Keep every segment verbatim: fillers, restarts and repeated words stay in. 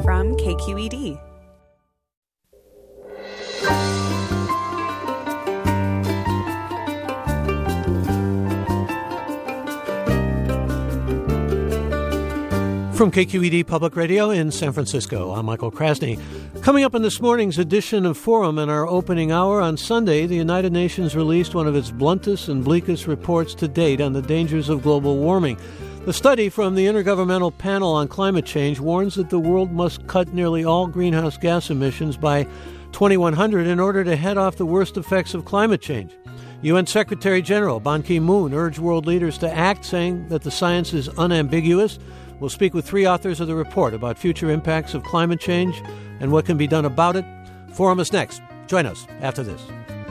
from K Q E D. From K Q E D Public Radio in San Francisco, I'm Michael Krasny. Coming up in this morning's edition of Forum in our opening hour on Sunday, the United Nations released one of its bluntest and bleakest reports to date on the dangers of global warming. The study from the Intergovernmental Panel on Climate Change warns that the world must cut nearly all greenhouse gas emissions by twenty-one hundred in order to head off the worst effects of climate change. U N Secretary General Ban Ki-moon urged world leaders to act, saying that the science is unambiguous. We'll speak with three authors of the report about future impacts of climate change and what can be done about it. Forum is next. Join us after this.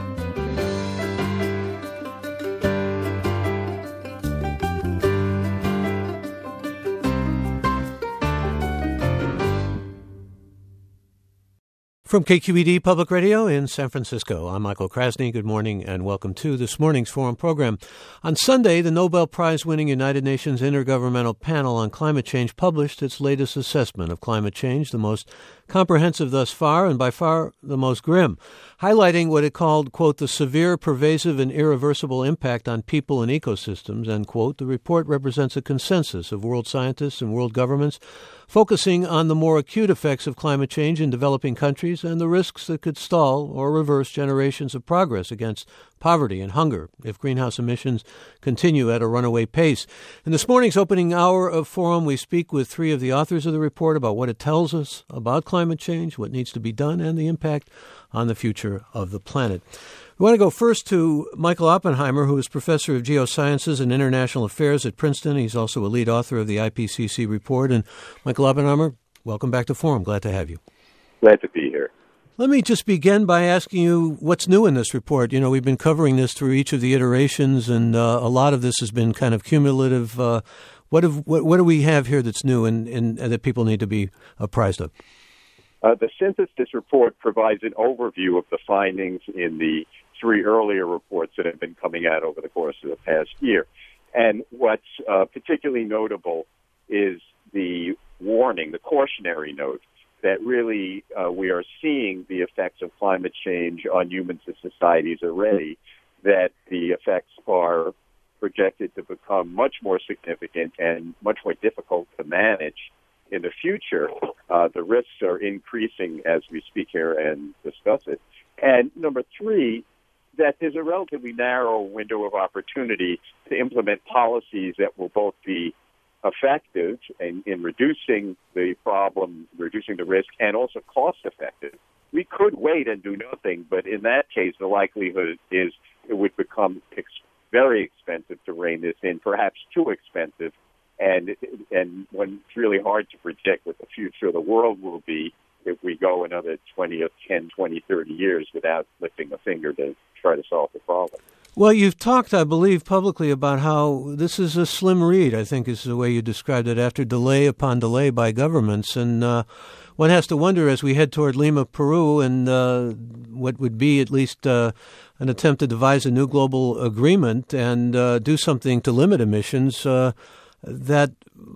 From K Q E D Public Radio in San Francisco, I'm Michael Krasny. Good morning and welcome to this morning's Forum program. On Sunday, the Nobel Prize-winning United Nations Intergovernmental Panel on Climate Change published its latest assessment of climate change, the most comprehensive thus far and by far the most grim, highlighting what it called, quote, the severe, pervasive, and irreversible impact on people and ecosystems, end quote. The report represents a consensus of world scientists and world governments focusing on the more acute effects of climate change in developing countries and the risks that could stall or reverse generations of progress against poverty and hunger if greenhouse emissions continue at a runaway pace. In this morning's opening hour of Forum, we speak with three of the authors of the report about what it tells us about climate change, what needs to be done, and the impact on the future of the planet. We want to go first to Michael Oppenheimer, who is professor of geosciences and international affairs at Princeton. He's also a lead author of the I P C C report. And Michael Oppenheimer, welcome back to Forum. Glad to have you. Glad to be here. Let me just begin by asking you what's new in this report. You know, we've been covering this through each of the iterations, and uh, a lot of this has been kind of cumulative. Uh, what, have, what, what do we have here that's new and, and, and that people need to be apprised of? Uh, the synthesis report provides an overview of the findings in the three earlier reports that have been coming out over the course of the past year. And what's uh, particularly notable is the warning, the cautionary note, that really uh, we are seeing the effects of climate change on humans and societies already, that the effects are projected to become much more significant and much more difficult to manage in the future. Uh, the risks are increasing as we speak here and discuss it. And number three, that there's a relatively narrow window of opportunity to implement policies that will both be effective in, in reducing the problem, reducing the risk, and also cost-effective. We could wait and do nothing, but in that case, the likelihood is it would become ex- very expensive to rein this in, perhaps too expensive, and and when it's really hard to predict what the future of the world will be if we go another twenty or ten, twenty, thirty years without lifting a finger to try to solve the problem. Well, you've talked, I believe, publicly about how this is a slim read, I think is the way you described it, after delay upon delay by governments. And uh, one has to wonder, as we head toward Lima, Peru, and uh, what would be at least uh, an attempt to devise a new global agreement and uh, do something to limit emissions, uh, that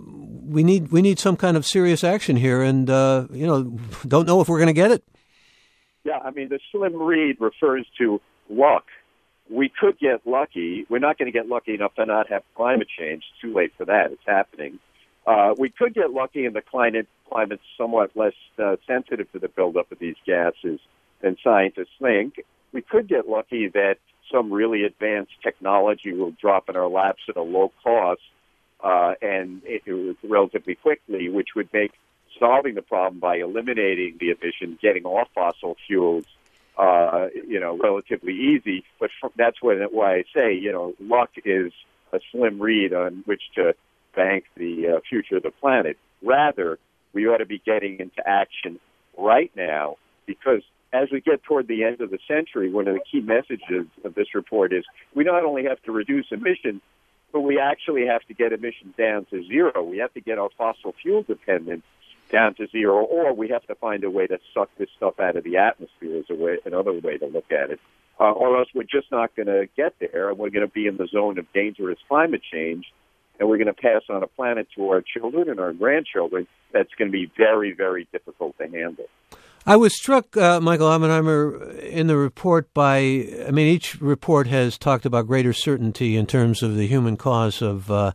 we need we need some kind of serious action here. And, uh, you know, don't know if we're going to get it. Yeah, I mean, the slim read refers to luck. We could get lucky. We're not going to get lucky enough to not have climate change. It's too late for that. It's happening. Uh, we could get lucky, and the climate climate's somewhat less uh, sensitive to the buildup of these gases than scientists think. We could get lucky that some really advanced technology will drop in our laps at a low cost uh, and it, it, relatively quickly, which would make solving the problem by eliminating the emissions, getting off fossil fuels, Uh, you know, relatively easy, but from, that's what, why I say, you know, luck is a slim read on which to bank the uh, future of the planet. Rather, we ought to be getting into action right now, because as we get toward the end of the century, one of the key messages of this report is we not only have to reduce emissions, but we actually have to get emissions down to zero. We have to get our fossil fuel dependence down to zero, or we have to find a way to suck this stuff out of the atmosphere is a way, another way to look at it. Uh, or else we're just not going to get there, and we're going to be in the zone of dangerous climate change and we're going to pass on a planet to our children and our grandchildren that's going to be very, very difficult to handle. I was struck, uh, Michael Oppenheimer, in the report by, I mean, each report has talked about greater certainty in terms of the human cause of uh,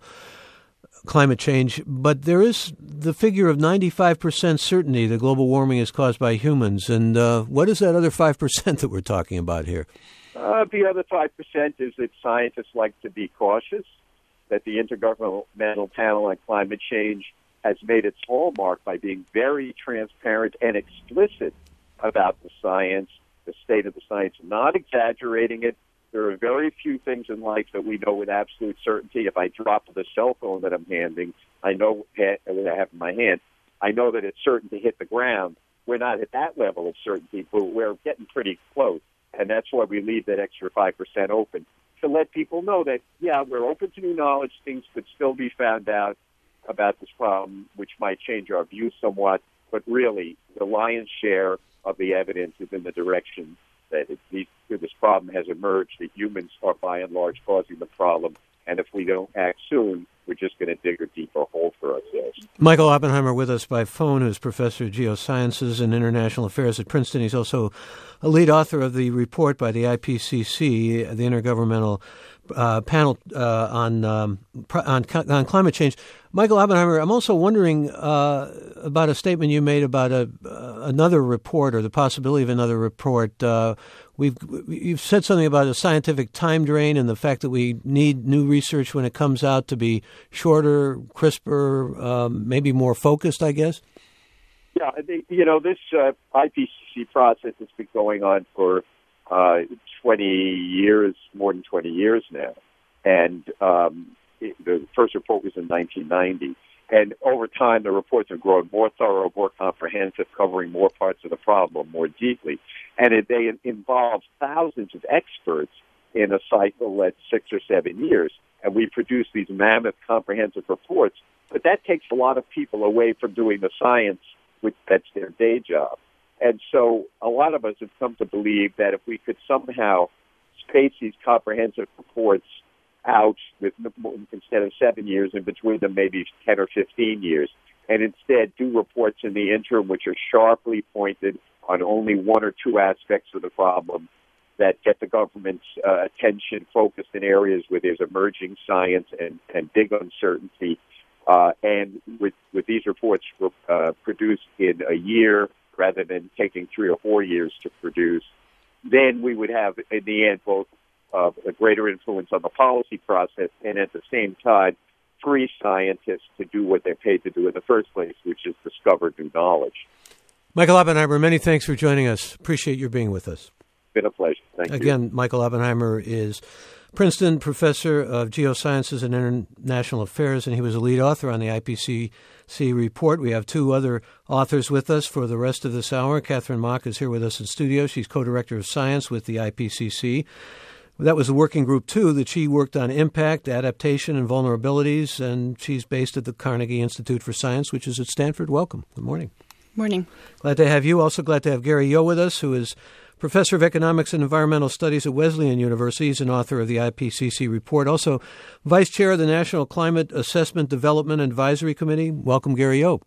climate change, but there is the figure of ninety-five percent certainty that global warming is caused by humans. And uh, what is that other five percent that we're talking about here? Uh, the other five percent is that scientists like to be cautious, that the Intergovernmental Panel on Climate Change has made its hallmark by being very transparent and explicit about the science, the state of the science, not exaggerating it. There are very few things in life that we know with absolute certainty. If I drop the cell phone that I'm handing, I know what I have in my hand, I know that it's certain to hit the ground. We're not at that level of certainty, but we're getting pretty close. And that's why we leave that extra five percent open, to let people know that, yeah, we're open to new knowledge. Things could still be found out about this problem, which might change our views somewhat, but really the lion's share of the evidence is in the direction that it, this problem has emerged, that humans are by and large causing the problem, and if we don't act soon, we're just going to dig a deeper hole for ourselves. Michael Oppenheimer with us by phone, who's professor of geosciences and international affairs at Princeton. He's also a lead author of the report by the I P C C, the Intergovernmental uh, Panel uh, on, um, on on climate change. Michael Oppenheimer, I'm also wondering uh, about a statement you made about a, uh, another report, or the possibility of another report. Uh, we've you've said something about a scientific time drain and the fact that we need new research when it comes out to be shorter, crisper, um, maybe more focused, I guess. Yeah, you know, this uh, I P C C process has been going on for uh, twenty years, more than twenty years now, and um, it, the first report was in nineteen ninety. And over time, the reports have grown more thorough, more comprehensive, covering more parts of the problem more deeply. And it, they involve thousands of experts in a cycle that's six or seven years. And we produce these mammoth, comprehensive reports. But that takes a lot of people away from doing the science, which that's their day job. And so a lot of us have come to believe that if we could somehow space these comprehensive reports out with, instead of seven years, in between them maybe ten or fifteen years, and instead do reports in the interim which are sharply pointed on only one or two aspects of the problem that get the government's uh, attention focused in areas where there's emerging science and, and big uncertainty. Uh, and with, with these reports uh, produced in a year rather than taking three or four years to produce, then we would have, in the end, both uh, a greater influence on the policy process and, at the same time, free scientists to do what they're paid to do in the first place, which is discover new knowledge. Michael Oppenheimer, many thanks for joining us. Appreciate your being with us. It's been a pleasure. Thank Again, you. Again, Michael Oppenheimer is Princeton professor of geosciences and international affairs, and he was a lead author on the I P C C report. We have two other authors with us for the rest of this hour. Catherine Mock is here with us in studio. She's co-director of science with the I P C C. That was the working group, too, that she worked on impact, adaptation, and vulnerabilities, and she's based at the Carnegie Institute for Science, which is at Stanford. Welcome. Good morning. Morning. Glad to have you. Also glad to have Gary Yohe with us, who is professor of economics and environmental studies at Wesleyan University. He's an author of the I P C C report. Also, vice chair of the National Climate Assessment Development Advisory Committee. Welcome, Gary Yohe.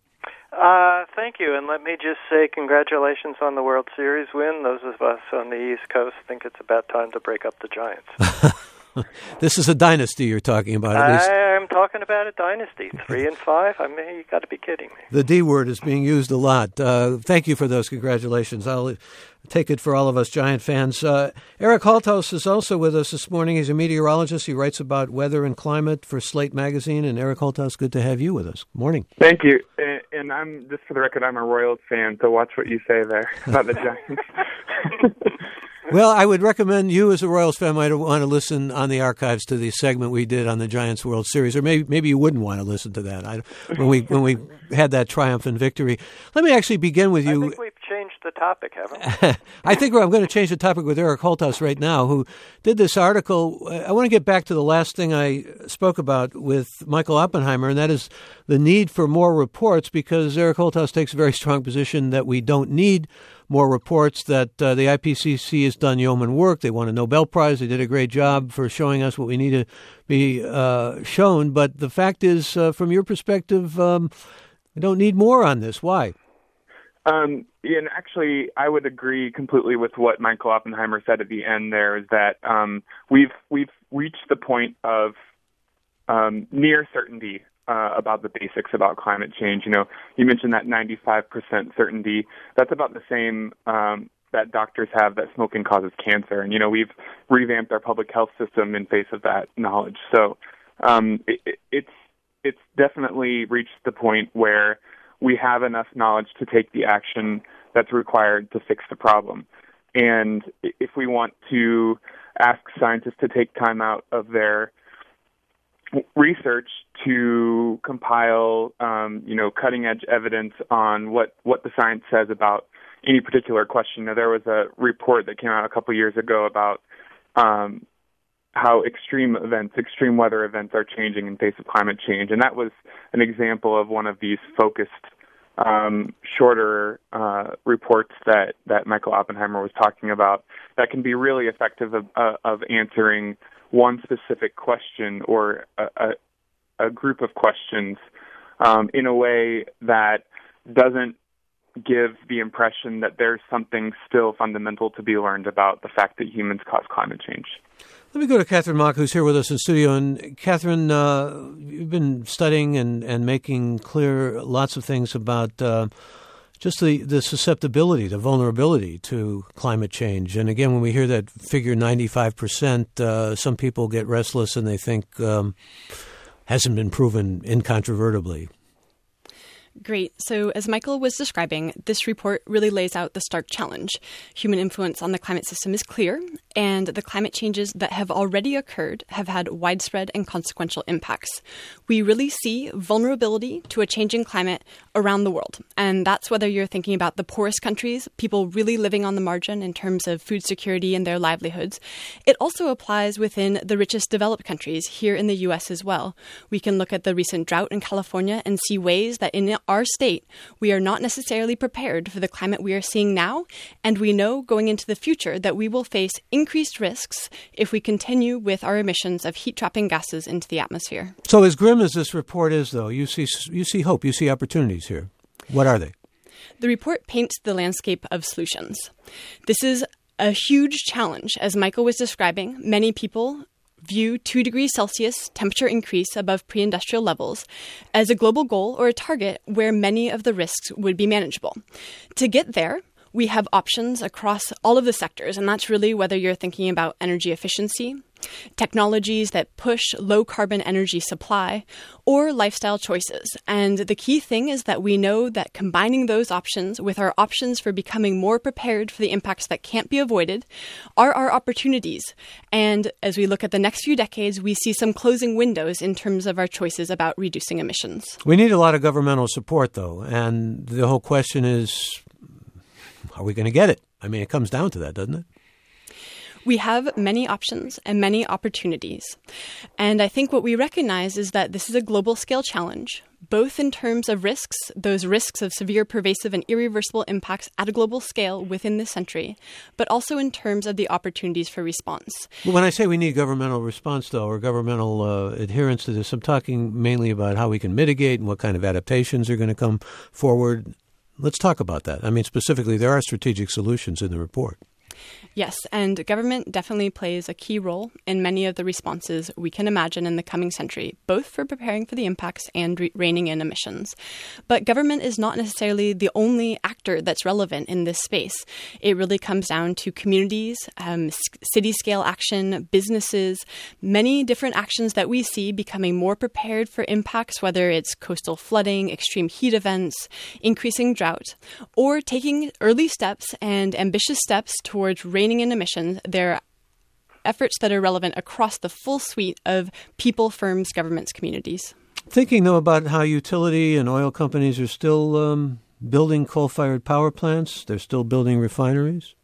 Uh, thank you, and let me just say congratulations on the World Series win. Those of us on the East Coast think it's about time to break up the Giants. This is a dynasty you're talking about, at least. I'm talking about a dynasty. Three and five? I mean, you got to be kidding me. The D word is being used a lot. Uh, thank you for those congratulations. I'll take it for all of us Giant fans. Uh, Eric Holthaus is also with us this morning. He's a meteorologist. He writes about weather and climate for Slate Magazine. And Eric Holthaus, good to have you with us. Morning. Thank you. And, and I'm, just for the record, I'm a Royals fan, so watch what you say there about the Giants. Well, I would recommend you as a Royals fan might want to listen on the archives to the segment we did on the Giants World Series, or maybe maybe you wouldn't want to listen to that I, when we when we had that triumph and victory. Let me actually begin with you. I think we've changed the topic, haven't we? I think I'm going to change the topic with Eric Holthaus right now, who did this article. I want to get back to the last thing I spoke about with Michael Oppenheimer, and that is the need for more reports, because Eric Holthaus takes a very strong position that we don't need more reports, that uh, the I P C C has done yeoman work. They won a Nobel Prize. They did a great job for showing us what we need to be uh, shown. But the fact is, uh, from your perspective, um, we don't need more on this. Why? Um, and actually, I would agree completely with what Michael Oppenheimer said at the end there, is that um, we've we've reached the point of um, near certainty uh, about the basics about climate change. You know, you mentioned that ninety-five percent certainty. That's about the same um, that doctors have that smoking causes cancer. And, you know, we've revamped our public health system in face of that knowledge. So um, it, it's it's definitely reached the point where we have enough knowledge to take the action that's required to fix the problem. And if we want to ask scientists to take time out of their research to compile, um, you know, cutting-edge evidence on what, what the science says about any particular question. Now, there was a report that came out a couple years ago about um, how extreme events, extreme weather events are changing in face of climate change. And that was an example of one of these focused, um, shorter uh, reports that, that Michael Oppenheimer was talking about that can be really effective of, uh, of answering one specific question or a, a, a group of questions um, in a way that doesn't give the impression that there's something still fundamental to be learned about the fact that humans cause climate change. Let me go to Catherine Mock, who's here with us in studio. And Catherine, uh, you've been studying and, and making clear lots of things about uh, just the, the susceptibility, the vulnerability to climate change. And again, when we hear that figure ninety-five percent, uh, some people get restless and they think um, hasn't been proven incontrovertibly. Great. So as Michael was describing, this report really lays out the stark challenge. Human influence on the climate system is clear, and the climate changes that have already occurred have had widespread and consequential impacts. We really see vulnerability to a changing climate around the world, and that's whether you're thinking about the poorest countries, people really living on the margin in terms of food security and their livelihoods. It also applies within the richest developed countries here in the U S as well. We can look at the recent drought in California and see ways that in our state, we are not necessarily prepared for the climate we are seeing now, and we know going into the future that we will face increased risks if we continue with our emissions of heat-trapping gases into the atmosphere. So as grim as this report is, though, you see you see hope, you see opportunities here. What are they? The report paints the landscape of solutions. This is a huge challenge. As Michael was describing, many people view two degrees Celsius temperature increase above pre-industrial levels as a global goal or a target where many of the risks would be manageable. To get there, we have options across all of the sectors, and that's really whether you're thinking about energy efficiency, technologies that push low-carbon energy supply, or lifestyle choices. And the key thing is that we know that combining those options with our options for becoming more prepared for the impacts that can't be avoided are our opportunities. And as we look at the next few decades, we see some closing windows in terms of our choices about reducing emissions. We need a lot of governmental support, though, and the whole question is, are we going to get it? I mean, it comes down to that, doesn't it? We have many options and many opportunities. And I think what we recognize is that this is a global scale challenge, both in terms of risks, those risks of severe, pervasive, and irreversible impacts at a global scale within this century, but also in terms of the opportunities for response. When I say we need governmental response, though, or governmental uh, adherence to this, I'm talking mainly about how we can mitigate and what kind of adaptations are going to come forward. Let's talk about that. I mean, specifically, there are strategic solutions in the report. Yes, and government definitely plays a key role in many of the responses we can imagine in the coming century, both for preparing for the impacts and re- reining in emissions. But government is not necessarily the only actor that's relevant in this space. It really comes down to communities, um, city-scale action, businesses, many different actions that we see becoming more prepared for impacts, whether it's coastal flooding, extreme heat events, increasing drought, or taking early steps and ambitious steps towards reining in emissions. There are efforts that are relevant across the full suite of people, firms, governments, communities. Thinking, though, about how utility and oil companies are still um, building coal-fired power plants. They're still building refineries.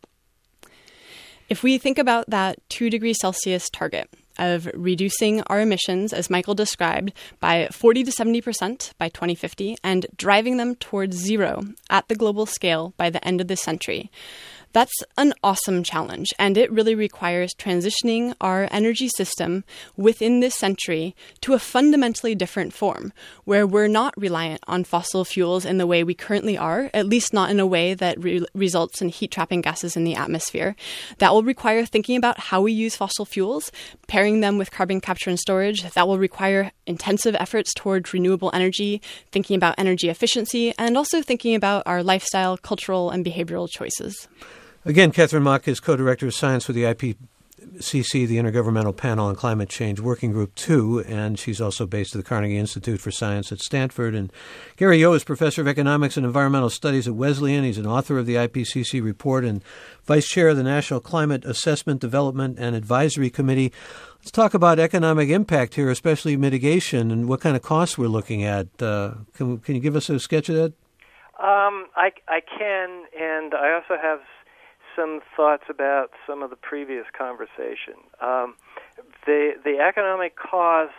If we think about that two degrees Celsius target of reducing our emissions, as Michael described, by forty to seventy percent by twenty fifty and driving them towards zero at the global scale by the end of this century, that's an awesome challenge, and it really requires transitioning our energy system within this century to a fundamentally different form, where we're not reliant on fossil fuels in the way we currently are, at least not in a way that re- results in heat-trapping gases in the atmosphere. That will require thinking about how we use fossil fuels, pairing them with carbon capture and storage. That will require intensive efforts towards renewable energy, thinking about energy efficiency, and also thinking about our lifestyle, cultural, and behavioral choices. Again, Catherine Mock is co-director of science with the I P C C, the Intergovernmental Panel on Climate Change Working Group two, and she's also based at the Carnegie Institute for Science at Stanford. And Gary Yohe is professor of economics and environmental studies at Wesleyan. He's an author of the I P C C report and vice chair of the National Climate Assessment, Development, and Advisory Committee. Let's talk about economic impact here, especially mitigation, and what kind of costs we're looking at. Uh, can, can you give us a sketch of that? Um, I, I can, and I also have some thoughts about some of the previous conversation. Um, the the economic costs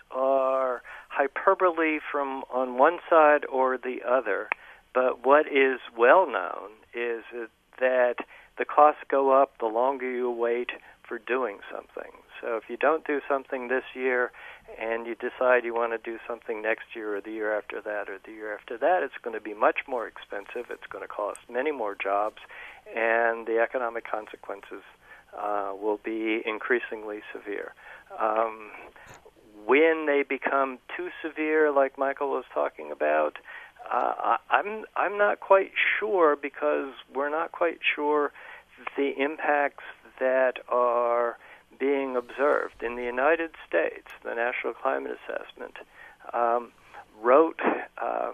are hyperbole from on one side or the other, but what is well known is that the costs go up the longer you wait for doing something. So if you don't do something this year and you decide you want to do something next year or the year after that or the year after that, it's going to be much more expensive. It's going to cost many more jobs, and the economic consequences uh, will be increasingly severe. Um, when they become too severe, like Michael was talking about, uh, I'm I'm not quite sure, because we're not quite sure the impacts that are being observed. In the United States, the National Climate Assessment um, wrote uh,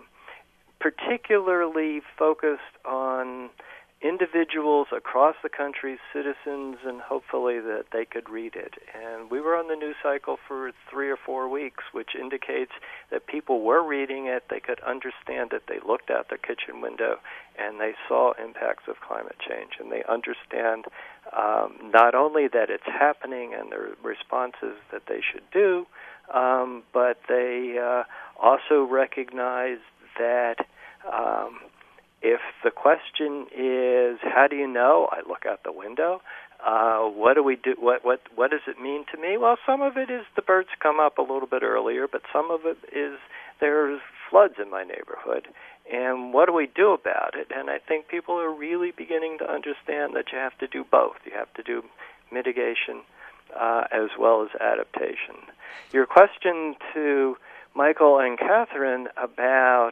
particularly focused on individuals across the country, citizens, and hopefully that they could read it. And we were on the news cycle for three or four weeks, which indicates that people were reading it, they could understand it, they looked out their kitchen window, and they saw impacts of climate change. And they understand um, not only that it's happening and the responses that they should do, um, but they uh, also recognize that um, if the question is, how do you know? I look out the window. Uh, what do we do? What what what does it mean to me? Well, some of it is the birds come up a little bit earlier, but some of it is there's floods in my neighborhood. And what do we do about it? And I think people are really beginning to understand that you have to do both. You have to do mitigation uh, as well as adaptation. Your question to Michael and Catherine about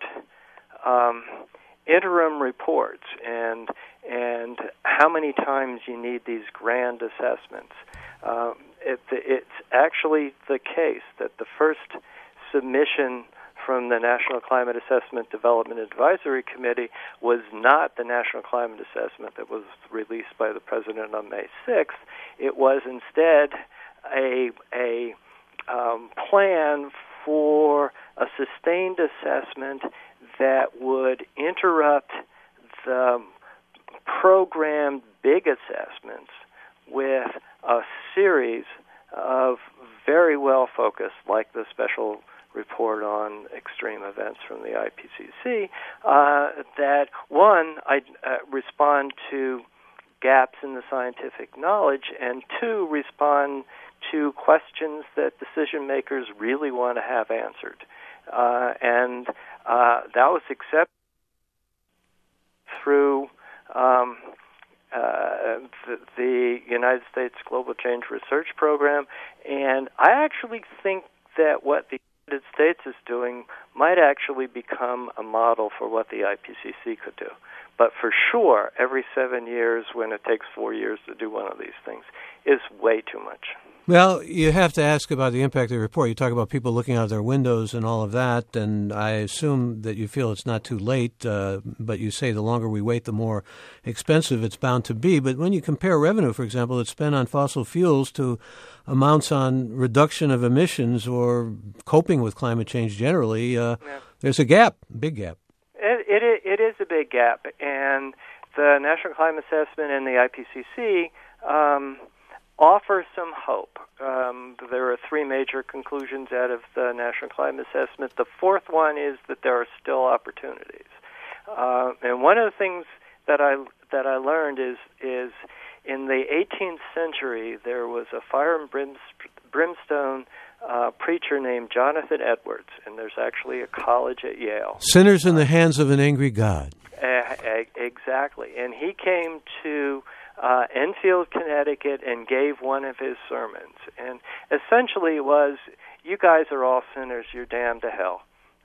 um, interim reports and and how many times you need these grand assessments. Um, it, it's actually the case that the first submission from the National Climate Assessment Development Advisory Committee was not the National Climate Assessment that was released by the President on May sixth. It was instead a, a um, plan for a sustained assessment that would interrupt the programmed big assessments with a series of very well-focused, like the special report on extreme events from the I P C C, uh, that, one, I uh, respond to gaps in the scientific knowledge, and two, respond to questions that decision makers really want to have answered. Uh, and uh, that was accepted through um, uh, the, the United States Global Change Research Program. And I actually think that what the United States is doing might actually become a model for what the I P C C could do. But for sure, every seven years, when it takes four years to do one of these things, is way too much. Well, you have to ask about the impact of the report. You talk about people looking out their windows and all of that, and I assume that you feel it's not too late, uh, but you say the longer we wait, the more expensive it's bound to be. But when you compare revenue, for example, that's spent on fossil fuels to amounts on reduction of emissions or coping with climate change generally, uh, yeah. there's a gap, big gap. It, it, it is a big gap, and the National Climate Assessment and the I P C C um, offer some hope. Um, there are three major conclusions out of the National Climate Assessment. The fourth one is that there are still opportunities. Uh, and one of the things that I that I learned is is in the eighteenth century there was a fire and brimstone uh, preacher named Jonathan Edwards, and there's actually a college at Yale. Sinners in the hands of an angry God. Uh, exactly, and he came to uh, Enfield, Connecticut, and gave one of his sermons, and essentially it was, "You guys are all sinners. You're damned to hell."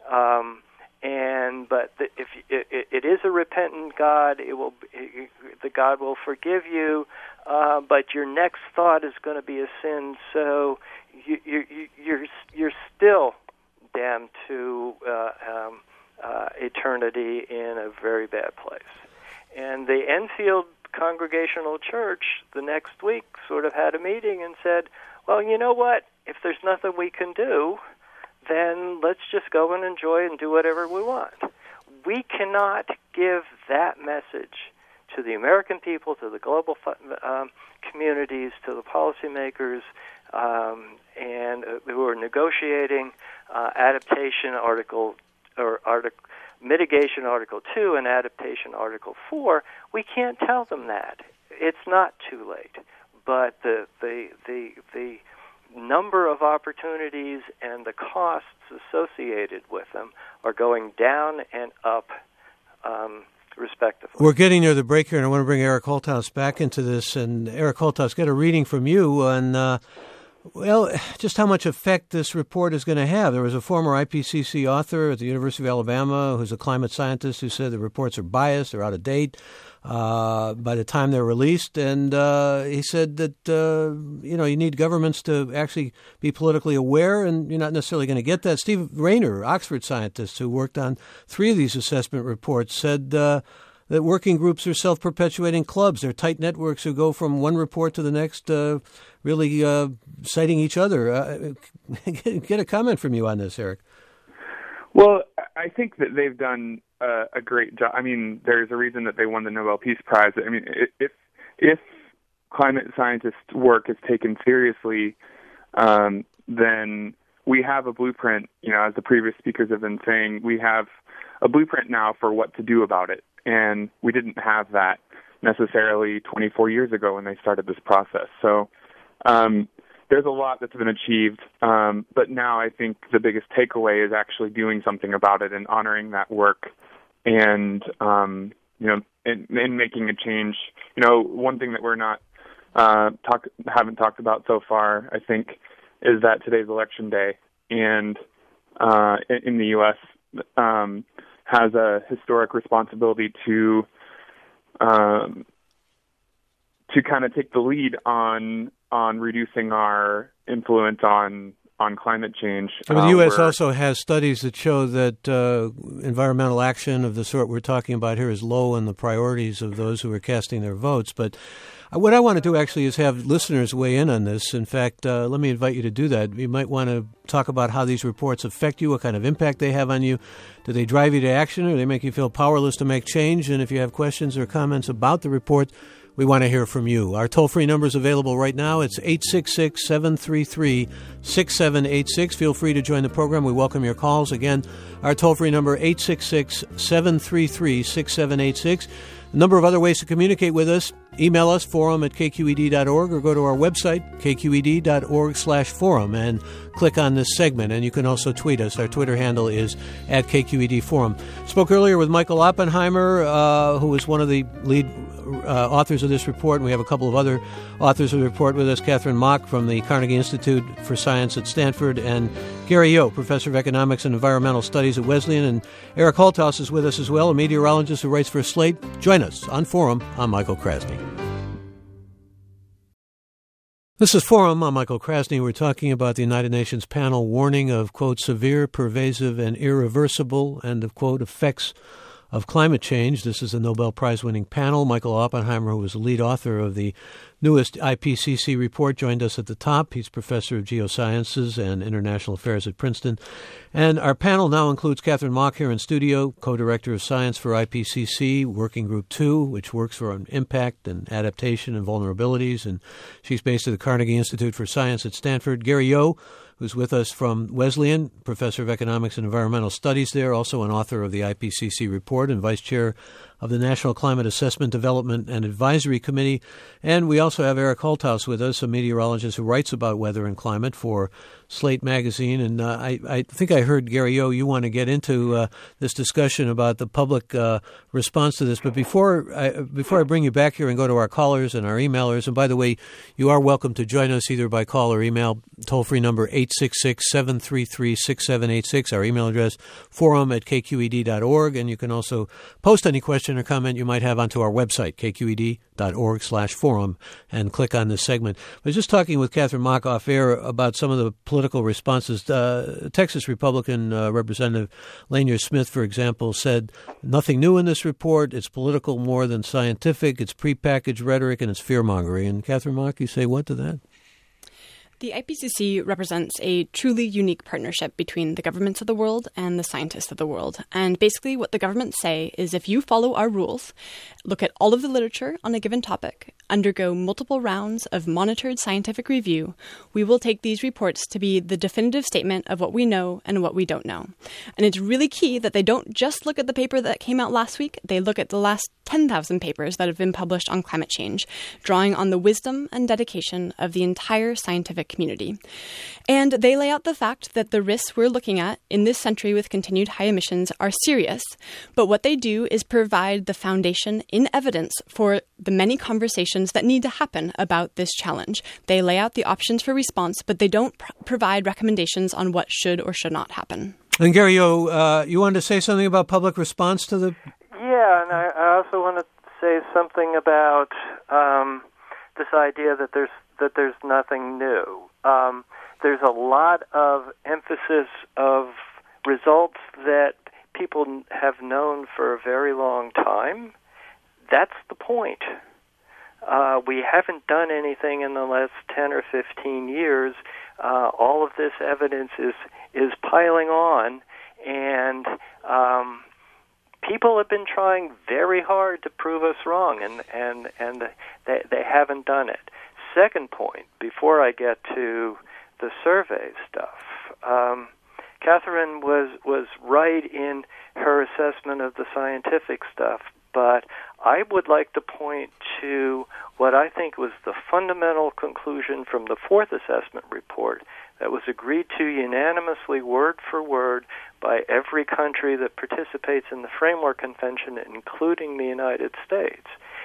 Um, And but the, if it, it is a repentant God, it will it, the God will forgive you. Uh, but your next thought is going to be a sin, so you, you, you're you're still damned to uh, um, uh, eternity in a very bad place. And the Enfield Congregational Church the next week sort of had a meeting and said, "Well, you know what? If there's nothing we can do, then let's just go and enjoy and do whatever we want." We cannot give that message to the American people, to the global um, communities, to the policymakers, um, and uh, who are negotiating uh, adaptation article or article, mitigation article two and adaptation article four. We can't tell them that. It's not too late, but the the the the number of opportunities and the costs associated with them are going down and up, um, respectively. We're getting near the break here, and I want to bring Eric Holthaus back into this. And Eric Holthaus, get a reading from you on, uh, well, just how much effect this report is going to have. There was a former I P C C author at the University of Alabama who's a climate scientist who said the reports are biased, they're out of date uh, by the time they're released. And uh, he said that, uh, you know, you need governments to actually be politically aware, and you're not necessarily going to get that. Steve Rayner, Oxford scientist who worked on three of these assessment reports, said uh, that working groups are self-perpetuating clubs. They're tight networks who go from one report to the next, uh, really uh, citing each other. Uh, get a comment from you on this, Eric. Well, I think that they've done uh, a great job. I mean, there's a reason that they won the Nobel Peace Prize. I mean, if if climate scientists' work is taken seriously, um, then we have a blueprint. You know, as the previous speakers have been saying, we have a blueprint now for what to do about it. And we didn't have that necessarily twenty-four years ago when they started this process. So um, there's a lot that's been achieved, um, but now I think the biggest takeaway is actually doing something about it and honoring that work, and um, you know, and, and making a change. You know, one thing that we're not uh, talk haven't talked about so far, I think, is that today's election day, and uh, in, in the U S Um, has a historic responsibility to um, to kind of take the lead on on reducing our influence on on climate change. I mean, the U S uh, also has studies that show that uh, environmental action of the sort we're talking about here is low in the priorities of those who are casting their votes. But what I want to do actually is have listeners weigh in on this. In fact, uh, let me invite you to do that. You might want to talk about how these reports affect you, what kind of impact they have on you. Do they drive you to action, or do they make you feel powerless to make change? And if you have questions or comments about the report, we want to hear from you. Our toll-free number is available right now. It's eight six six, seven three three, six seven eight six. Feel free to join the program. We welcome your calls. Again, our toll-free number, eight six six, seven three three, six seven eight six. A number of other ways to communicate with us. Email us, forum at k q e d dot org, or go to our website, k q e d dot org slash forum, and click on this segment. And you can also tweet us. Our Twitter handle is at K Q E D Forum. Spoke earlier with Michael Oppenheimer, uh, who is one of the lead uh, authors of this report. And we have a couple of other authors of the report with us, Catherine Mock from the Carnegie Institute for Science at Stanford, and Gary Yohe, professor of economics and environmental studies at Wesleyan. And Eric Holthaus is with us as well, a meteorologist who writes for Slate. Join us on Forum. I'm Michael Krasny. This is Forum. I'm Michael Krasny. We're talking about the United Nations panel warning of, quote, severe, pervasive, and irreversible, end of quote, effects of climate change. This is the Nobel Prize-winning panel. Michael Oppenheimer, who was the lead author of the newest I P C C report, joined us at the top. He's professor of geosciences and international affairs at Princeton. And our panel now includes Catherine Mock here in studio, co-director of science for I P C C, Working Group two, which works for impact and adaptation and vulnerabilities. And she's based at the Carnegie Institute for Science at Stanford. Gary Yohe, who's with us from Wesleyan, professor of economics and environmental studies there, also an author of the I P C C report and vice chair of the National Climate Assessment, Development, and Advisory Committee. And we also have Eric Holthaus with us, a meteorologist who writes about weather and climate for Slate magazine. And uh, I, I think I heard, Gary Yohe, you want to get into uh, this discussion about the public uh, response to this. But before I, before I bring you back here and go to our callers and our emailers, and by the way, you are welcome to join us either by call or email, toll-free number eight six six, seven three three, six seven eight six, our email address, forum at k q e d dot org. And you can also post any question or comment you might have onto our website, k q e d dot org slash forum, and click on this segment. I was just talking with Catherine Mock off air about some of the political responses. Uh, Texas Republican uh, Representative Lanier Smith, for example, said nothing new in this report. It's political more than scientific. It's prepackaged rhetoric and it's fear-mongering. And Catherine Mock, you say what to that? The I P C C represents a truly unique partnership between the governments of the world and the scientists of the world. And basically what the governments say is if you follow our rules, look at all of the literature on a given topic, undergo multiple rounds of monitored scientific review, we will take these reports to be the definitive statement of what we know and what we don't know. And it's really key that they don't just look at the paper that came out last week, they look at the last ten thousand papers that have been published on climate change, drawing on the wisdom and dedication of the entire scientific community. And they lay out the fact that the risks we're looking at in this century with continued high emissions are serious, but what they do is provide the foundation in evidence for the many conversations that need to happen about this challenge. They lay out the options for response, but they don't pr- provide recommendations on what should or should not happen. And Gary Yohe, uh, you wanted to say something about public response to the... Yeah, and I, I also want to say something about um, this idea that there's that there's nothing new. Um, there's a lot of emphasis of results that people have known for a very long time. That's the point. Uh, we haven't done anything in the last ten or fifteen years. Uh, all of this evidence is is piling on, and um, people have been trying very hard to prove us wrong, and, and, and they, they haven't done it. Second point, before I get to the survey stuff, um, Catherine was, was right in her assessment of the scientific stuff, but I would like to point to what I think was the fundamental conclusion from the fourth assessment report that was agreed to unanimously, word for word, by every country that participates in the Framework Convention, including the United States.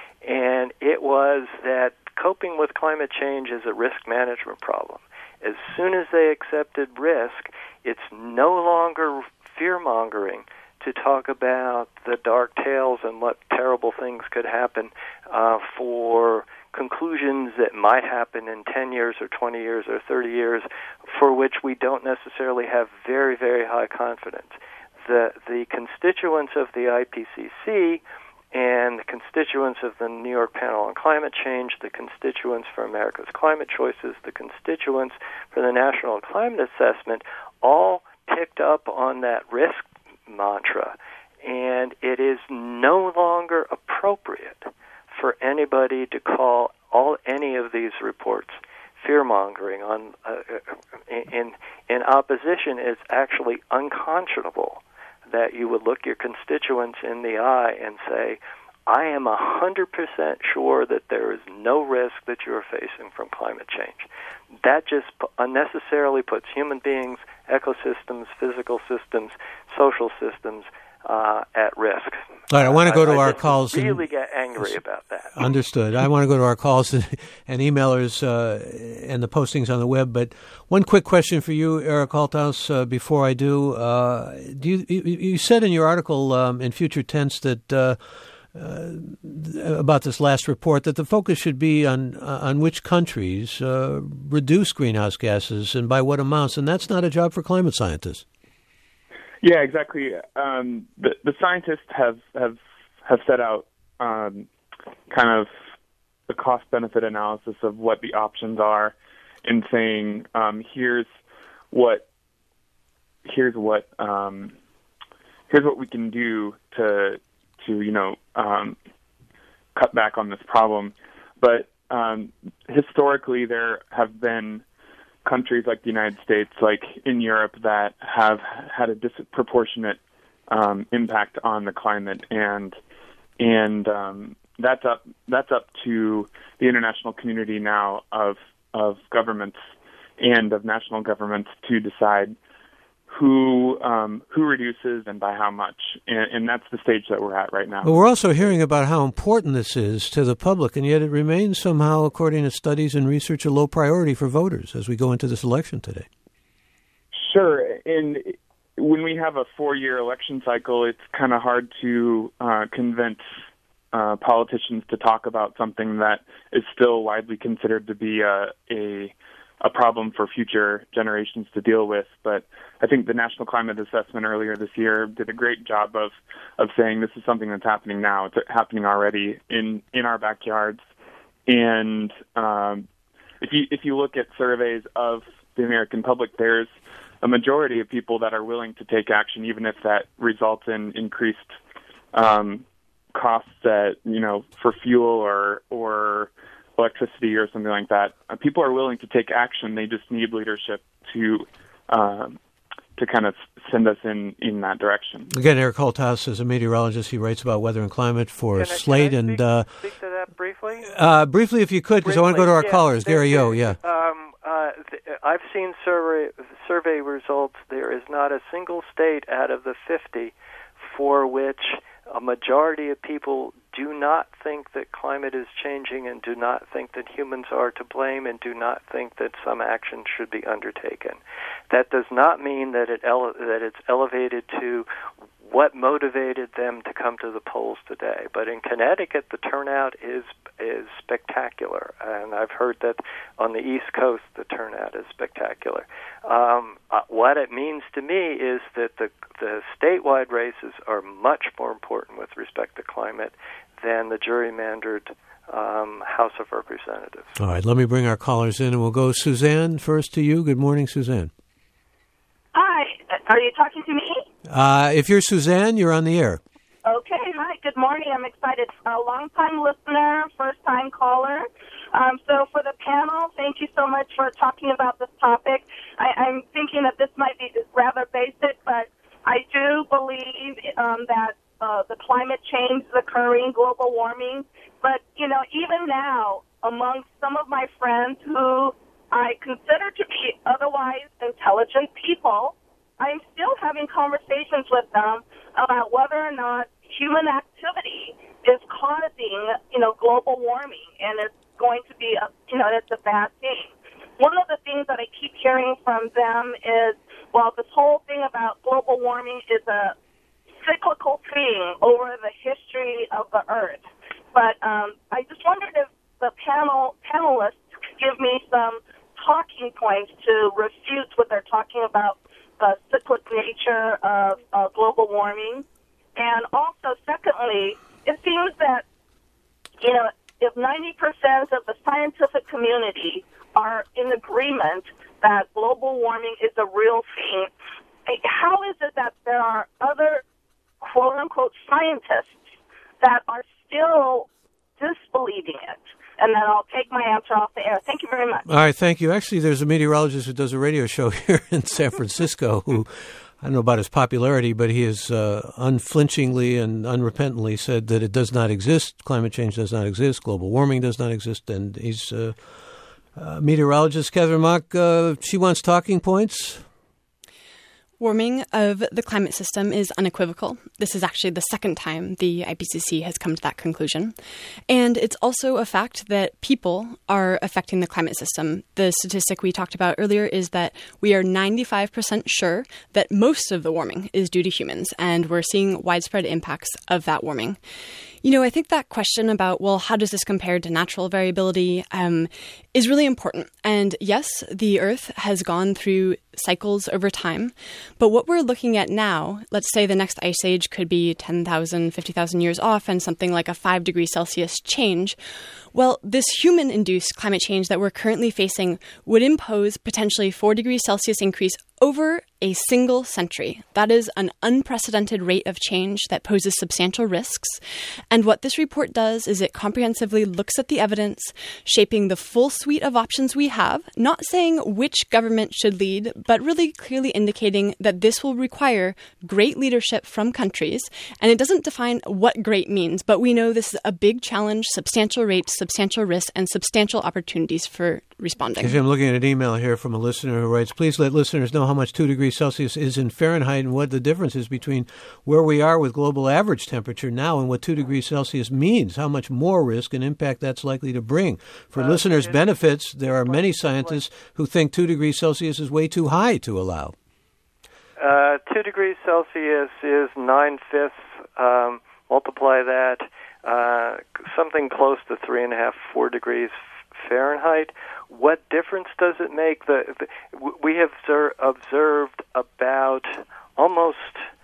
And it was that coping with climate change is a risk management problem. As soon as they accepted risk, it's no longer fear-mongering to talk about the dark tales and what terrible things could happen uh, for conclusions that might happen in ten years or twenty years or thirty years for which we don't necessarily have very, very high confidence. The, the constituents of the I P C C and the constituents of the New York Panel on Climate Change, the constituents for America's Climate Choices, the constituents for the National Climate Assessment, all picked up on that risk mantra, and it is no longer appropriate for anybody to call all any of these reports fear-mongering. On uh, in in opposition, it's actually unconscionable that you would look your constituents in the eye and say, I am one hundred percent sure that there is no risk that you are facing from climate change. That just unnecessarily puts human beings, ecosystems, physical systems, social systems uh, at risk. All right, I want to go I, to I our just calls. really and, get angry about that. Understood. I want to go to our calls and, and emailers uh, and the postings on the web. But one quick question for you, Eric Holthaus, uh, before I do. Uh, do you, you, you said in your article um, in future tense that uh, uh, about this last report that the focus should be on on which countries uh, reduce greenhouse gases and by what amounts, and that's not a job for climate scientists. Yeah, exactly. Um, the, the scientists have have have set out um, kind of the cost-benefit analysis of what the options are, in saying um, here's what here's what um, here's what we can do to to you know um, cut back on this problem. But um, historically, there have been countries like the United States, like in Europe, that have had a disproportionate um, impact on the climate, and and um, that's up that's up to the international community now of of governments and of national governments to decide who um, who reduces and by how much, and, and that's the stage that we're at right now. But we're also hearing about how important this is to the public, and yet it remains somehow, according to studies and research, a low priority for voters as we go into this election today. Sure, and when we have a four-year election cycle, it's kind of hard to uh, convince uh, politicians to talk about something that is still widely considered to be a, a a problem for future generations to deal with. But I think the National Climate Assessment earlier this year did a great job of, of saying this is something that's happening now. It's happening already in, in our backyards. And um, if you if you look at surveys of the American public, there's a majority of people that are willing to take action, even if that results in increased um, costs that, you know, for fuel or or electricity or something like that. Uh, people are willing to take action. They just need leadership to um, to kind of send us in, in that direction. Again, Eric Holthaus is a meteorologist. He writes about weather and climate for can I, Slate. can I and speak, uh, speak to that briefly? Uh, briefly, if you could, because I want to go to our yeah, callers. Gary Yo, yeah. Um, uh, th- I've seen survey survey results. There is not a single state out of the fifty for which a majority of people do not think that climate is changing and do not think that humans are to blame and do not think that some action should be undertaken. That does not mean that it ele- that it's elevated to what motivated them to come to the polls today. But in Connecticut, the turnout is is spectacular, and I've heard that on the East Coast the turnout is spectacular. Um, uh, what it means to me is that the the statewide races are much more important with respect to climate than the gerrymandered um, House of Representatives. All right, let me bring our callers in, and we'll go Suzanne first to you. Good morning, Suzanne. Hi, are you talking to me? Uh, if you're Suzanne, you're on the air. Okay, hi, good morning. I'm excited. A long-time listener, first-time caller. Um, so for the panel, thank you so much for talking about this topic. I, I'm thinking that this might be rather basic, but I do believe um, that uh, the climate change is occurring, global warming. But, you know, even now, among some of my friends who I consider to be otherwise intelligent people, I'm still having conversations with them about whether or not human activity is causing, you know, global warming, and it's going to be, a, you know, it's a bad thing. One of the things that I keep hearing from them is, well, this whole thing about global warming is a cyclical thing over the history of the Earth. But um, I just wondered if the panel panelists could give me some talking points to refute what they're talking about, the cyclic nature of uh, global warming. And also, secondly, it seems that, you know, if ninety percent of the scientific community are in agreement that global warming is a real thing, how is it that there are other quote-unquote scientists that are still disbelieving it? And then I'll take my answer off the air. Thank you very much. All right, thank you. Actually, there's a meteorologist who does a radio show here in San Francisco who, I don't know about his popularity, but he has uh, unflinchingly and unrepentantly said that it does not exist. Climate change does not exist. Global warming does not exist. And he's uh, uh, meteorologist Catherine Mock. Uh, she wants talking points. Warming of the climate system is unequivocal. This is actually the second time the I P C C has come to that conclusion. And it's also a fact that people are affecting the climate system. The statistic we talked about earlier is that we are ninety-five percent sure that most of the warming is due to humans, and we're seeing widespread impacts of that warming. You know, I think that question about, well, how does this compare to natural variability um, is really important. And yes, the Earth has gone through cycles over time. But what we're looking at now, let's say the next ice age could be ten thousand, fifty thousand years off and something like a five degree Celsius change. Well, this human-induced climate change that we're currently facing would impose potentially four degrees Celsius increase over a single century. That is an unprecedented rate of change that poses substantial risks. And what this report does is it comprehensively looks at the evidence, shaping the full suite of options we have, not saying which government should lead, but really clearly indicating that this will require great leadership from countries. And it doesn't define what great means, but we know this is a big challenge, substantial rates, substantial risks, and substantial opportunities for responding. I'm looking at an email here from a listener who writes, please let listeners know how much two degrees Celsius is in Fahrenheit and what the difference is between where we are with global average temperature now and what two degrees Celsius means, how much more risk and impact that's likely to bring. For uh, listeners' benefits, there are many scientists who think two degrees Celsius is way too high to allow. Uh, two degrees Celsius is nine-fifths. Um, multiply that, uh, something close to three and a half, four degrees Fahrenheit. What difference does it make? The, the we have ser- observed about almost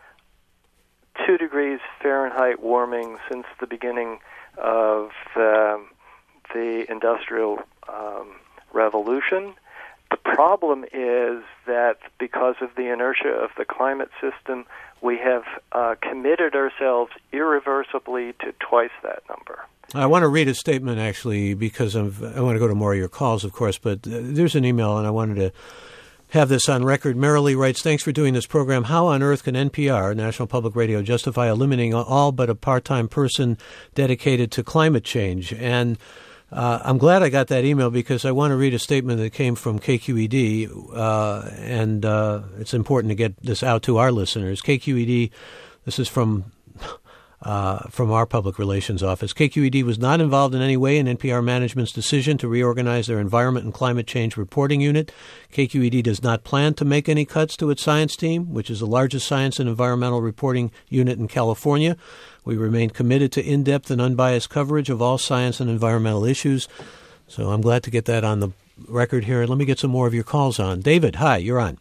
two degrees Fahrenheit warming since the beginning of um, the Industrial um, Revolution. The problem is that because of the inertia of the climate system, we have uh, committed ourselves irreversibly to twice that number. I want to read a statement, actually, because of, I want to go to more of your calls, of course, but uh, there's an email, and I wanted to have this on record. Marilee writes, thanks for doing this program. How on earth can N P R, National Public Radio, justify eliminating all but a part-time person dedicated to climate change? And uh, I'm glad I got that email because I want to read a statement that came from K Q E D, uh, and uh, it's important to get this out to our listeners. K Q E D, this is from... Uh, from our public relations office. K Q E D was not involved in any way in N P R management's decision to reorganize their environment and climate change reporting unit. K Q E D does not plan to make any cuts to its science team, which is the largest science and environmental reporting unit in California. We remain committed to in-depth and unbiased coverage of all science and environmental issues. So I'm glad to get that on the record here. Let me get some more of your calls on. David, hi, you're on.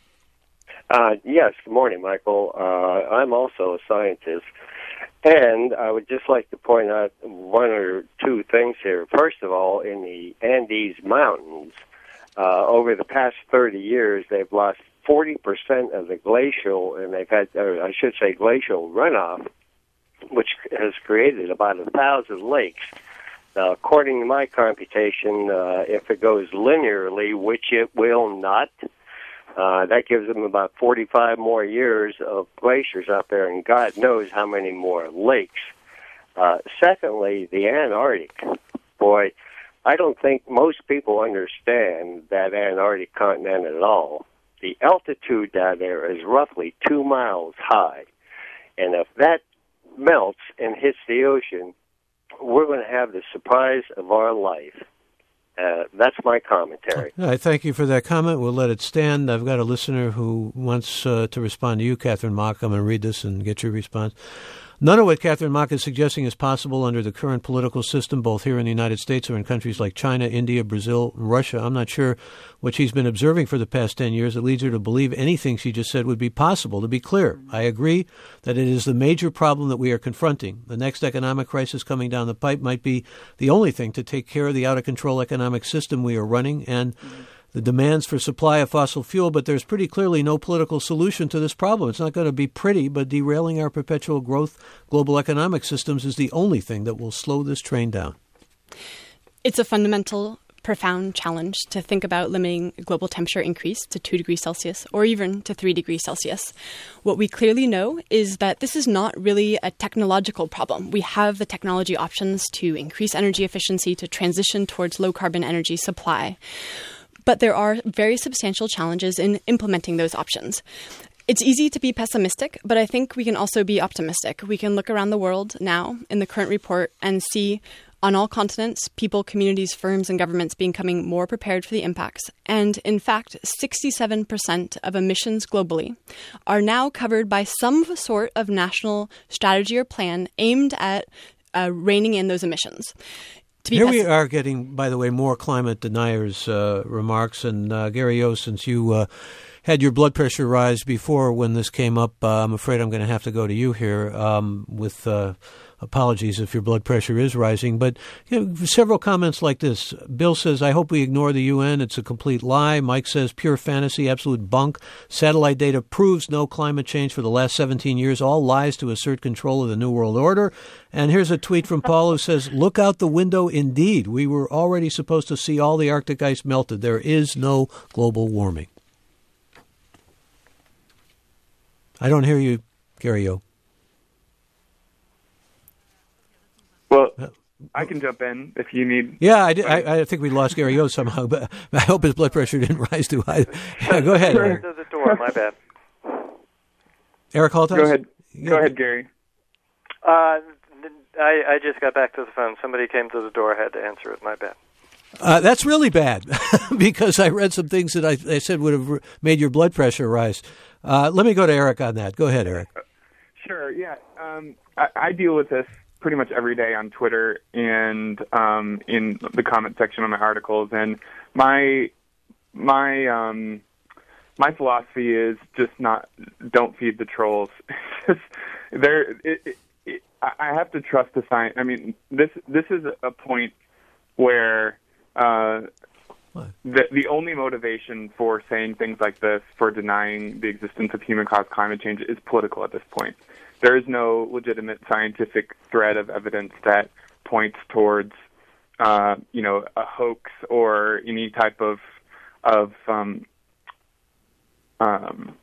Uh, yes, good morning, Michael. Uh, I'm also a scientist. And I would just like to point out one or two things here. First of all, in the Andes Mountains, uh, over the past thirty years, they've lost forty percent of the glacial, and they've had, or I should say, glacial runoff, which has created about a thousand lakes. Now, according to my computation, uh, if it goes linearly, which it will not, Uh, that gives them about forty-five more years of glaciers out there, and God knows how many more lakes. Uh, secondly, the Antarctic. Boy, I don't think most people understand that Antarctic continent at all. The altitude down there is roughly two miles high, and if that melts and hits the ocean, we're going to have the surprise of our life. Uh, that's my commentary. I thank you for that comment. We'll let it stand. I've got a listener who wants uh, to respond to you, Catherine Mock. I'm going to read this and get your response. None of what Catherine Mock is suggesting is possible under the current political system, both here in the United States or in countries like China, India, Brazil, and Russia. I'm not sure what she's been observing for the past ten years that leads her to believe anything she just said would be possible. To be clear, I agree that it is the major problem that we are confronting. The next economic crisis coming down the pipe might be the only thing to take care of the out-of-control economic system we are running and the demands for supply of fossil fuel, but there's pretty clearly no political solution to this problem. It's not going to be pretty, but derailing our perpetual growth global economic systems is the only thing that will slow this train down. It's a fundamental, profound challenge to think about limiting global temperature increase to two degrees Celsius or even to three degrees Celsius. What we clearly know is that this is not really a technological problem. We have the technology options to increase energy efficiency, to transition towards low-carbon energy supply. But there are very substantial challenges in implementing those options. It's easy to be pessimistic, but I think we can also be optimistic. We can look around the world now in the current report and see on all continents, people, communities, firms, and governments becoming more prepared for the impacts. And in fact, sixty-seven percent of emissions globally are now covered by some sort of national strategy or plan aimed at uh, reining in those emissions. To be Here pes- we are getting, by the way, more climate deniers' uh, remarks. And uh, Gary O, since you uh, had your blood pressure rise before when this came up, uh, I'm afraid I'm going to have to go to you here um, with uh, apologies if your blood pressure is rising. But you know, several comments like this. Bill says, I hope we ignore the U N. It's a complete lie. Mike says, pure fantasy, absolute bunk. Satellite data proves no climate change for the last seventeen years. All lies to assert control of the New World Order. And here's a tweet from Paul who says, look out the window indeed. We were already supposed to see all the Arctic ice melted. There is no global warming. I don't hear you, Gary O. Well, I can jump in if you need. Yeah, I, did, I, I think we lost Gary O somehow, but I hope his blood pressure didn't rise too high. Yeah, go ahead, Eric. To the door, my bad. Eric Holthouse? Go ahead. Yeah. Go ahead, Gary. Uh, I, I just got back to the phone. Somebody came to the door. I had to answer it. My bad. Uh, that's really bad because I read some things that I, I said would have made your blood pressure rise. Uh, let me go to Eric on that. Go ahead, Eric. Sure, yeah. Um, I, I deal with this pretty much every day on Twitter and um, in the comment section on my articles. And my my um, my philosophy is just not don't feed the trolls. just there, it, it, it, I have to trust the science. I mean, this this is a point where uh, the the only motivation for saying things like this, for denying the existence of human-caused climate change, is political at this point. There is no legitimate scientific thread of evidence that points towards, uh, you know, a hoax or any type of of um, um,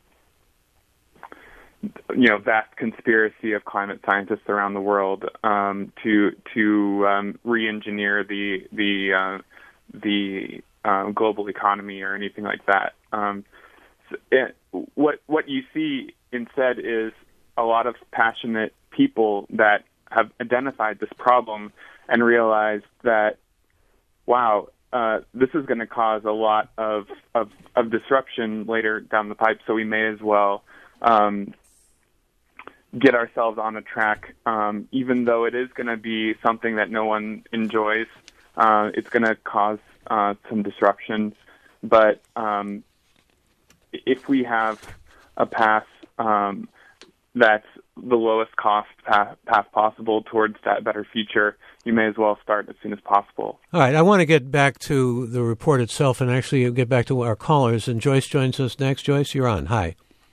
you know, vast conspiracy of climate scientists around the world um, to to um, re-engineer the the uh, the uh, global economy or anything like that. Um, it, what what you see instead is a lot of passionate people that have identified this problem and realized that, wow, uh, this is going to cause a lot of, of of disruption later down the pipe, so we may as well um, get ourselves on a track, um, even though it is going to be something that no one enjoys. Uh, it's going to cause uh, some disruption, but um, if we have a path um, that's the lowest cost path, path possible towards that better future, you may as well start as soon as possible. All right, I want to get back to the report itself and actually get back to our callers. And Joyce joins us next. Joyce, you're on. Hi.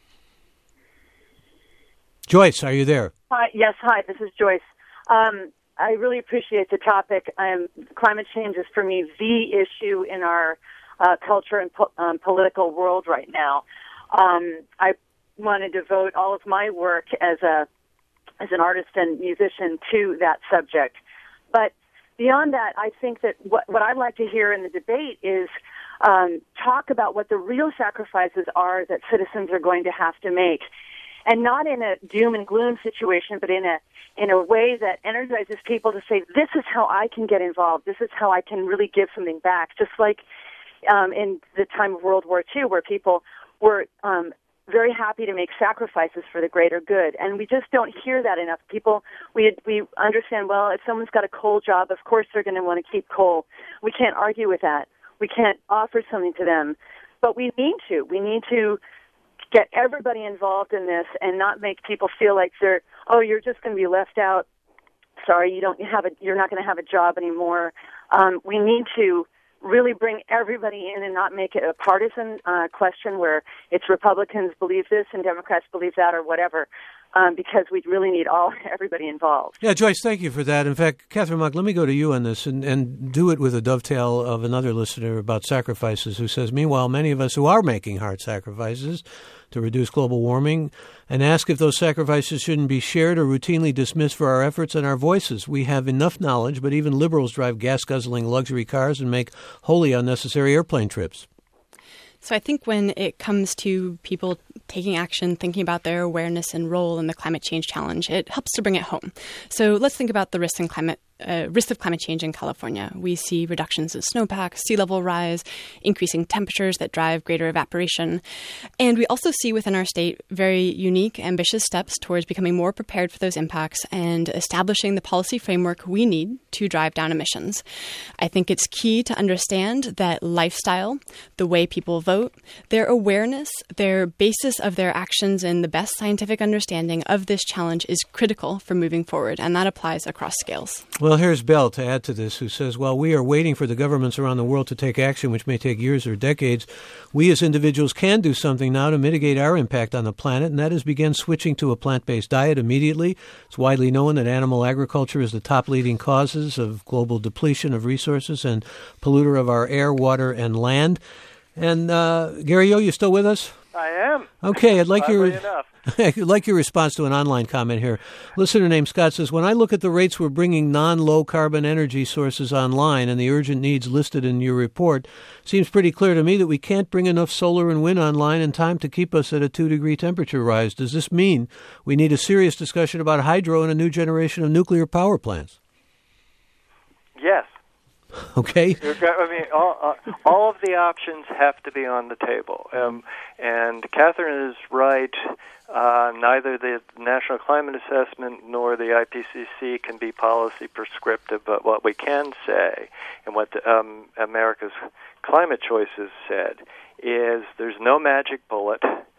Joyce, are you there? Hi. Yes, hi. This is Joyce. Um, I really appreciate the topic. Um, climate change is, for me, the issue in our uh, culture and po- um, political world right now. Um, I want to devote all of my work as a as an artist and musician to that subject. But beyond that, I think that what, what I'd like to hear in the debate is um, talk about what the real sacrifices are that citizens are going to have to make. And not in a doom and gloom situation, but in a in a way that energizes people to say, this is how I can get involved. This is how I can really give something back. Just like um, in the time of World War Two, where people were um, very happy to make sacrifices for the greater good. And we just don't hear that enough. People, we we understand, well, if someone's got a coal job, of course they're going to want to keep coal. We can't argue with that. We can't offer something to them. But we need to. We need to get everybody involved in this and not make people feel like they're, oh, you're just going to be left out. Sorry, you don't have a, you're not going to have a job anymore. Um, we need to really bring everybody in and not make it a partisan uh, question where it's Republicans believe this and Democrats believe that or whatever, um, because we really need all everybody involved. Yeah, Joyce, thank you for that. In fact, Catherine Mock, let me go to you on this and, and do it with a dovetail of another listener about sacrifices who says, meanwhile, many of us who are making hard sacrifices to reduce global warming and ask if those sacrifices shouldn't be shared or routinely dismissed for our efforts and our voices. We have enough knowledge, but even liberals drive gas-guzzling luxury cars and make wholly unnecessary airplane trips. So I think when it comes to people taking action, thinking about their awareness and role in the climate change challenge, it helps to bring it home. So let's think about the risks in climate uh, risk of climate change in California. We see reductions in snowpack, sea level rise, increasing temperatures that drive greater evaporation. And we also see within our state very unique, ambitious steps towards becoming more prepared for those impacts and establishing the policy framework we need to drive down emissions. I think it's key to understand that lifestyle, the way people vote, their awareness, their basis of their actions, and the best scientific understanding of this challenge is critical for moving forward, and that applies across scales. Well, here's Bell to add to this, who says, while we are waiting for the governments around the world to take action, which may take years or decades, we as individuals can do something now to mitigate our impact on the planet, and that is begin switching to a plant-based diet immediately. It's widely known that animal agriculture is the top leading causes of global depletion of resources and polluter of our air, water, and land. And uh, Gary O, you still with us? I am. Okay, I'd like your enough. I'd like your response to an online comment here. Listener named Scott says, when I look at the rates we're bringing non-low carbon energy sources online and the urgent needs listed in your report, seems pretty clear to me that we can't bring enough solar and wind online in time to keep us at a two degree temperature rise. Does this mean we need a serious discussion about hydro and a new generation of nuclear power plants? Yes. Okay. I mean, all, uh, all of the options have to be on the table. Um, and Catherine is right. Uh, neither the National Climate Assessment nor the I P C C can be policy prescriptive, but what we can say, and what the, um, America's climate choices said, is there's no magic bullet.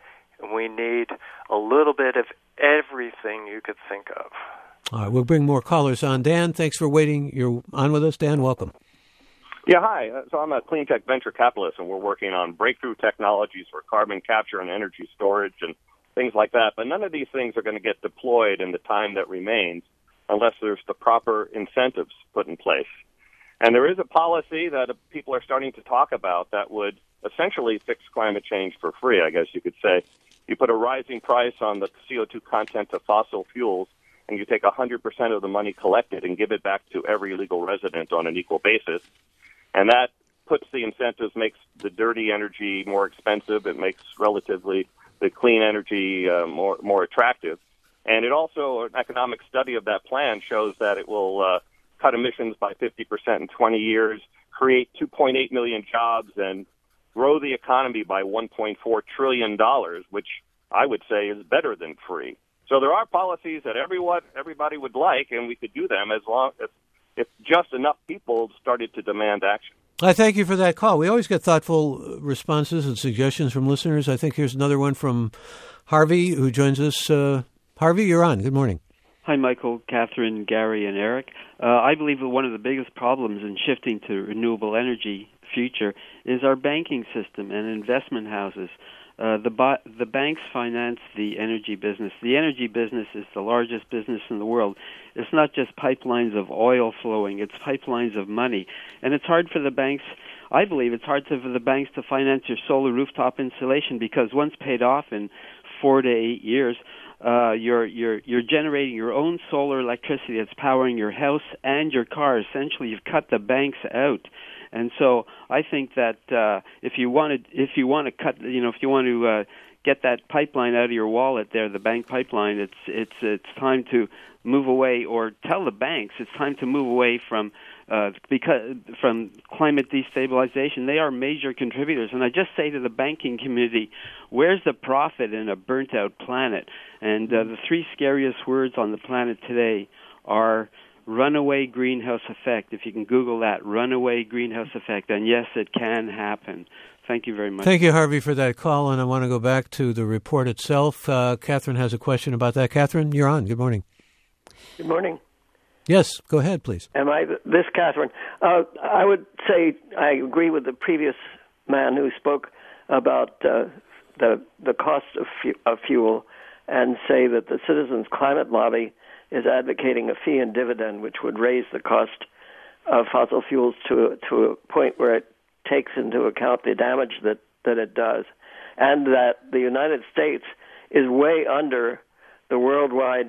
We need a little bit of everything you could think of. All right, we'll bring more callers on. Dan, thanks for waiting. You're on with us. Dan, welcome. Yeah, hi. So I'm a clean tech venture capitalist, and we're working on breakthrough technologies for carbon capture and energy storage and things like that. But none of these things are going to get deployed in the time that remains unless there's the proper incentives put in place. And there is a policy that people are starting to talk about that would essentially fix climate change for free, I guess you could say. You put a rising price on the C O two content of fossil fuels, and you take one hundred percent of the money collected and give it back to every legal resident on an equal basis. And that puts the incentives, makes the dirty energy more expensive. It makes relatively the clean energy uh, more more attractive. And it also, an economic study of that plan shows that it will uh, cut emissions by fifty percent in twenty years, create two point eight million jobs, and grow the economy by one point four trillion dollars, which I would say is better than free. So there are policies that everyone, everybody would like, and we could do them as long as if just enough people started to demand action. I thank you for that call. We always get thoughtful responses and suggestions from listeners. I think here's another one from Harvey, who joins us. Uh, Harvey, you're on. Good morning. Hi, Michael, Catherine, Gary, and Eric. Uh, I believe that one of the biggest problems in shifting to renewable energy future is our banking system and investment houses. Uh, the ba- the banks finance the energy business. The energy business is the largest business in the world. It's not just pipelines of oil flowing, it's pipelines of money. And it's hard for the banks, I believe it's hard to, for the banks to finance your solar rooftop installation, because once paid off in four to eight years, uh, you're, you're, you're generating your own solar electricity that's powering your house and your car. Essentially, you've cut the banks out. And so I think that uh, if you wanted, if you want to cut, you know, if you want to uh, get that pipeline out of your wallet there, the bank pipeline, it's it's it's time to move away, or tell the banks it's time to move away from uh, because from climate destabilization. They are major contributors, and I just say to the banking community, where's the profit in a burnt-out planet? And uh, the three scariest words on the planet today are runaway greenhouse effect. If you can Google that, runaway greenhouse effect, and yes, it can happen. Thank you very much. Thank you, Harvey, for that call, and I want to go back to the report itself. Uh, Catherine has a question about that. Catherine, you're on. Good morning. Good morning. Yes, go ahead, please. Am I this, Catherine? Uh, I would say I agree with the previous man who spoke about uh, the the cost of, fu- of fuel, and say that the Citizens Climate Lobby is advocating a fee and dividend, which would raise the cost of fossil fuels to to a point where it takes into account the damage that, that it does, and that the United States is way under the worldwide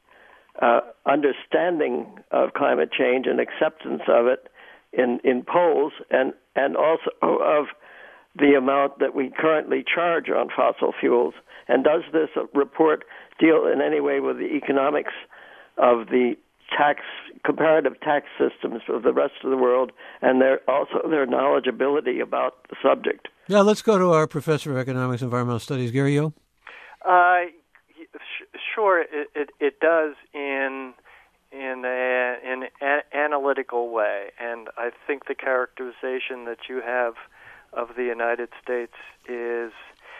uh, understanding of climate change and acceptance of it in, in polls, and, and also of the amount that we currently charge on fossil fuels. And does this report deal in any way with the economics of the tax comparative tax systems of the rest of the world, and their also their knowledgeability about the subject. Yeah, let's go to our professor of economics and environmental studies, Gary Yo. Uh, sh- sure, it, it it does in in a, in an analytical way, and I think the characterization that you have of the United States is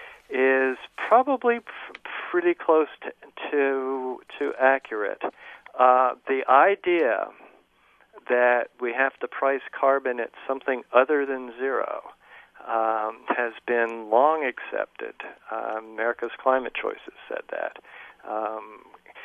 is probably p- pretty close to to, to accurate. Uh, the idea that we have to price carbon at something other than zero um, has been long accepted. Uh, America's Climate Choices said that. Um,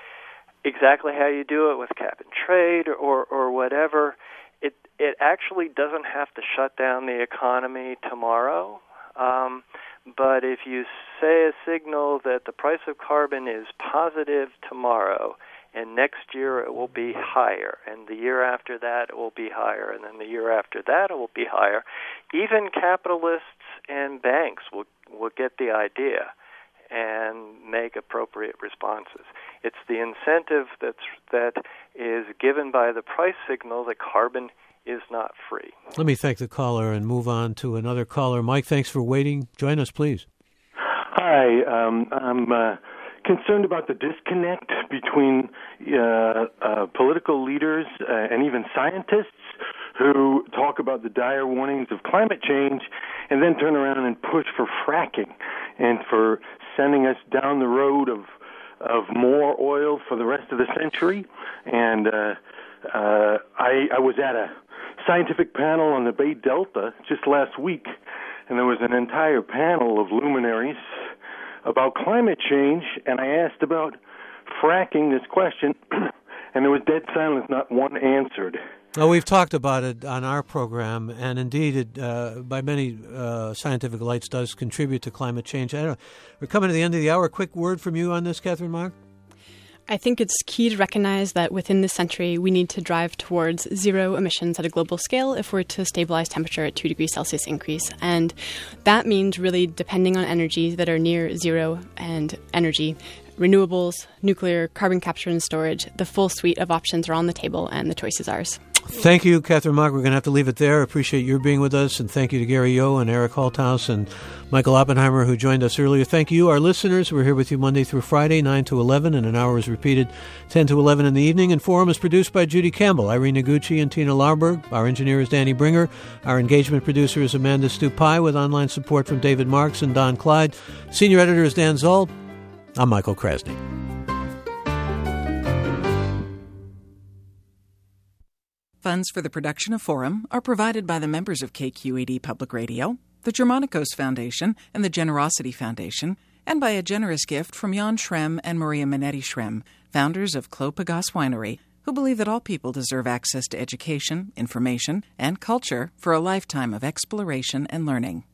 exactly how you do it with cap and trade or, or whatever, it it actually doesn't have to shut down the economy tomorrow. Um, but if you say a signal that the price of carbon is positive tomorrow, and next year it will be higher, and the year after that it will be higher, and then the year after that it will be higher, even capitalists and banks will will get the idea and make appropriate responses. It's the incentive that's that is given by the price signal that carbon is not free. Let me thank the caller and move on to another caller. Mike, thanks for waiting. Join us, please. Hi, um, I'm uh, concerned about the disconnect between uh, uh, political leaders uh, and even scientists who talk about the dire warnings of climate change and then turn around and push for fracking and for sending us down the road of of more oil for the rest of the century. And uh, uh, I, I was at a scientific panel on the Bay Delta just last week, and there was an entire panel of luminaries about climate change, and I asked about fracking, this question, and there was dead silence, not one answered. Oh, we've talked about it on our program, and indeed, it, uh, by many uh, scientific lights, does contribute to climate change. I don't know. We're coming to the end of the hour. A quick word from you on this, Catherine Mark? I think it's key to recognize that within this century, we need to drive towards zero emissions at a global scale if we're to stabilize temperature at two degrees Celsius increase. And that means really depending on energies that are near zero and energy. Renewables, nuclear, carbon capture and storage, the full suite of options are on the table, and the choice is ours. Thank you, Catherine Mark. We're going to have to leave it there. Appreciate your being with us, and thank you to Gary Yo and Eric Holthaus and Michael Oppenheimer, who joined us earlier. Thank you, our listeners. We're here with you Monday through Friday, nine to eleven, and an hour is repeated ten to eleven in the evening. And Forum is produced by Judy Campbell, Irene Noguchi, and Tina Larberg. Our engineer is Danny Bringer. Our engagement producer is Amanda Stupai, with online support from David Marks and Don Clyde. Senior editor is Dan Zoll. I'm Michael Krasny. Funds for the production of Forum are provided by the members of K Q E D Public Radio, the Germanicos Foundation, and the Generosity Foundation, and by a generous gift from Jan Schrem and Maria Minetti Schrem, founders of Clos Pegase Winery, who believe that all people deserve access to education, information, and culture for a lifetime of exploration and learning.